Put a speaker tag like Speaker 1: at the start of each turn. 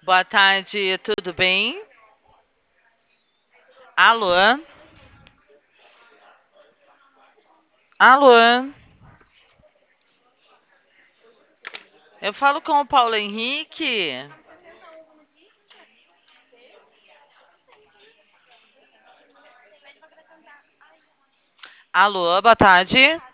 Speaker 1: Boa tarde, tudo bem? Alô? Alô? Eu falo com o Paulo Henrique. Alô, boa tarde.